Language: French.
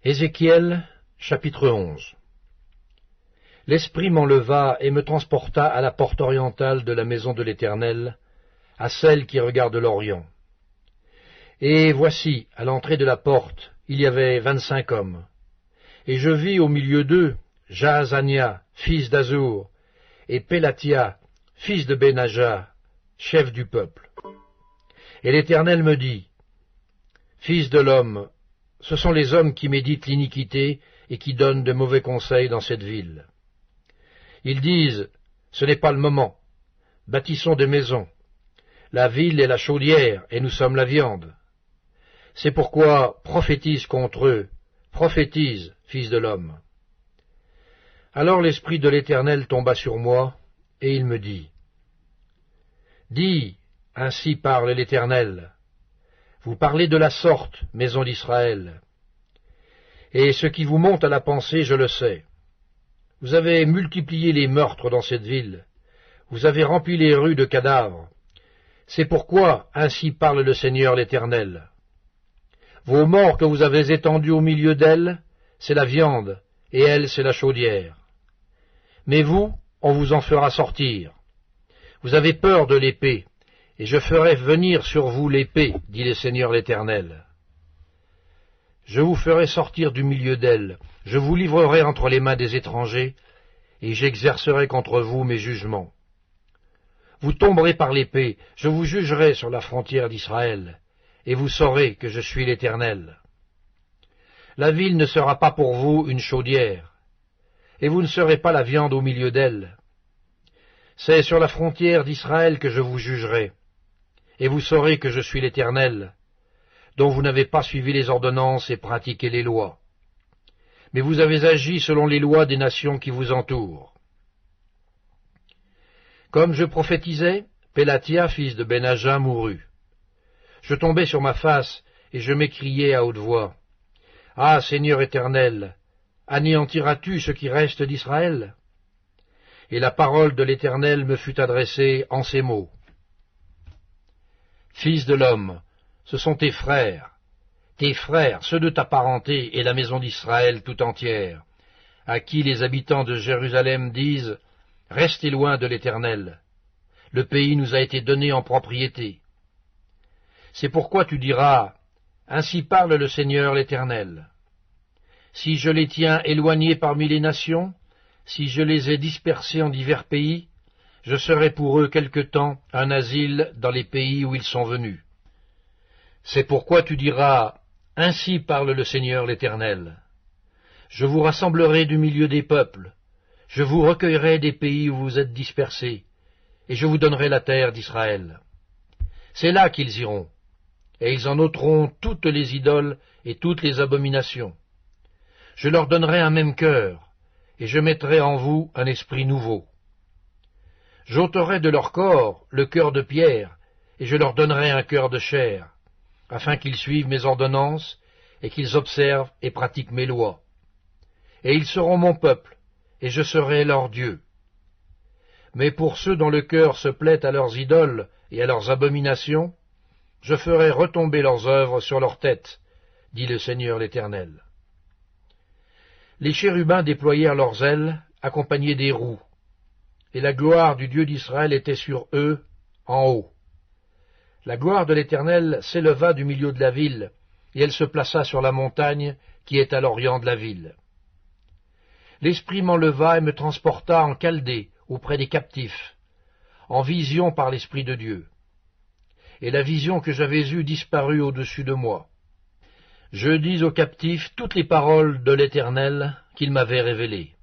Ézéchiel, chapitre 11. L'Esprit m'enleva et me transporta à la porte orientale de la maison de l'Éternel, à celle qui regarde l'Orient. Et voici, à l'entrée de la porte, il y avait 25 hommes. Et je vis au milieu d'eux Jaazania, fils d'Azur, et Pélatia, fils de Benaja, chef du peuple. Et l'Éternel me dit, « Fils de l'homme, ce sont les hommes qui méditent l'iniquité et qui donnent de mauvais conseils dans cette ville. Ils disent, ce n'est pas le moment, bâtissons des maisons. La ville est la chaudière et nous sommes la viande. C'est pourquoi prophétise contre eux, prophétise, fils de l'homme. » Alors l'Esprit de l'Éternel tomba sur moi, et il me dit, « Dis, ainsi parle l'Éternel. Vous parlez de la sorte, maison d'Israël. Et ce qui vous monte à la pensée, je le sais. Vous avez multiplié les meurtres dans cette ville. Vous avez rempli les rues de cadavres. C'est pourquoi, ainsi parle le Seigneur l'Éternel. Vos morts que vous avez étendus au milieu d'elles, c'est la viande, et elle, c'est la chaudière. Mais vous, on vous en fera sortir. Vous avez peur de l'épée, et je ferai venir sur vous l'épée, dit le Seigneur l'Éternel. Je vous ferai sortir du milieu d'elle, je vous livrerai entre les mains des étrangers, et j'exercerai contre vous mes jugements. Vous tomberez par l'épée, je vous jugerai sur la frontière d'Israël, et vous saurez que je suis l'Éternel. La ville ne sera pas pour vous une chaudière, et vous ne serez pas la viande au milieu d'elle. C'est sur la frontière d'Israël que je vous jugerai, et vous saurez que je suis l'Éternel, dont vous n'avez pas suivi les ordonnances et pratiqué les lois. Mais vous avez agi selon les lois des nations qui vous entourent. Comme je prophétisais, Pélatia, fils de Benaja, mourut. Je tombai sur ma face, et je m'écriai à haute voix, « Ah, Seigneur éternel, anéantiras-tu ce qui reste d'Israël ?» Et la parole de l'Éternel me fut adressée en ces mots. « Fils de l'homme, ce sont tes frères, ceux de ta parenté et la maison d'Israël tout entière, à qui les habitants de Jérusalem disent, « Restez loin de l'Éternel, le pays nous a été donné en propriété. » C'est pourquoi tu diras, « Ainsi parle le Seigneur l'Éternel. Si je les tiens éloignés parmi les nations, si je les ai dispersés en divers pays, je serai pour eux quelque temps un asile dans les pays où ils sont venus. C'est pourquoi tu diras, ainsi parle le Seigneur l'Éternel. Je vous rassemblerai du milieu des peuples, je vous recueillerai des pays où vous êtes dispersés, et je vous donnerai la terre d'Israël. C'est là qu'ils iront, et ils en ôteront toutes les idoles et toutes les abominations. Je leur donnerai un même cœur, et je mettrai en vous un esprit nouveau. J'ôterai de leur corps le cœur de pierre, et je leur donnerai un cœur de chair, afin qu'ils suivent mes ordonnances, et qu'ils observent et pratiquent mes lois. Et ils seront mon peuple, et je serai leur Dieu. Mais pour ceux dont le cœur se plaît à leurs idoles et à leurs abominations, je ferai retomber leurs œuvres sur leurs têtes, dit le Seigneur l'Éternel. Les chérubins déployèrent leurs ailes, accompagnés des roues, et la gloire du Dieu d'Israël était sur eux, en haut. La gloire de l'Éternel s'éleva du milieu de la ville, et elle se plaça sur la montagne qui est à l'orient de la ville. L'Esprit m'enleva et me transporta en Chaldée, auprès des captifs, en vision par l'Esprit de Dieu. Et la vision que j'avais eue disparut au-dessus de moi. Je dis aux captifs toutes les paroles de l'Éternel qu'il m'avait révélées.